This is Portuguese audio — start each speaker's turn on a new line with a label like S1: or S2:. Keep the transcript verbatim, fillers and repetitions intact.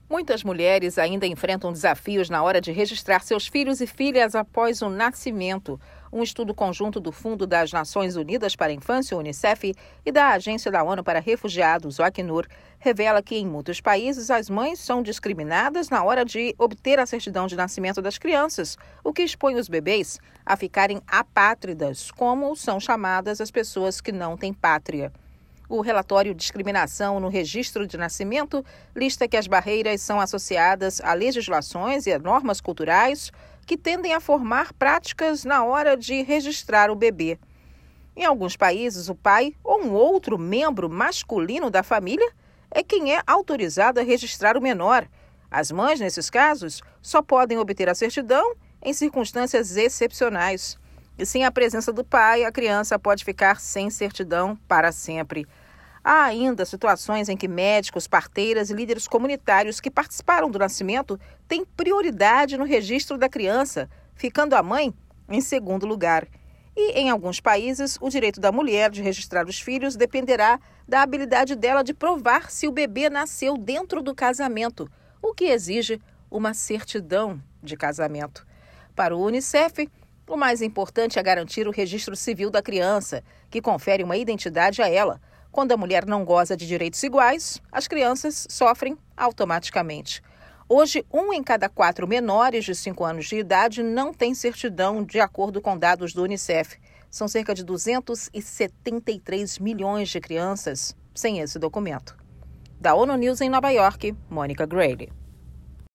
S1: Muitas mulheres ainda enfrentam desafios na hora de registrar seus filhos e filhas após o nascimento. Um estudo conjunto do Fundo das Nações Unidas para a Infância, Unicef, e da Agência da ONU para Refugiados, o Acnur, revela que em muitos países as mães são discriminadas na hora de obter a certidão de nascimento das crianças, o que expõe os bebês a ficarem apátridas, como são chamadas as pessoas que não têm pátria. O relatório Discriminação no Registro de Nascimento lista que as barreiras são associadas a legislações e a normas culturais que tendem a formar práticas na hora de registrar o bebê. Em alguns países, o pai ou um outro membro masculino da família é quem é autorizado a registrar o menor. As mães, nesses casos, só podem obter a certidão em circunstâncias excepcionais. E sem a presença do pai, a criança pode ficar sem certidão para sempre. Há ainda situações em que médicos, parteiras e líderes comunitários que participaram do nascimento têm prioridade no registro da criança, ficando a mãe em segundo lugar. E, em alguns países, o direito da mulher de registrar os filhos dependerá da habilidade dela de provar se o bebê nasceu dentro do casamento, o que exige uma certidão de casamento. Para o Unicef, o mais importante é garantir o registro civil da criança, que confere uma identidade a ela. Quando a mulher não goza de direitos iguais, as crianças sofrem automaticamente. Hoje, um em cada quatro menores de cinco anos de idade não tem certidão, de acordo com dados do Unicef. São cerca de duzentos e setenta e três milhões de crianças sem esse documento. Da ONU News em Nova York, Mônica Grayle.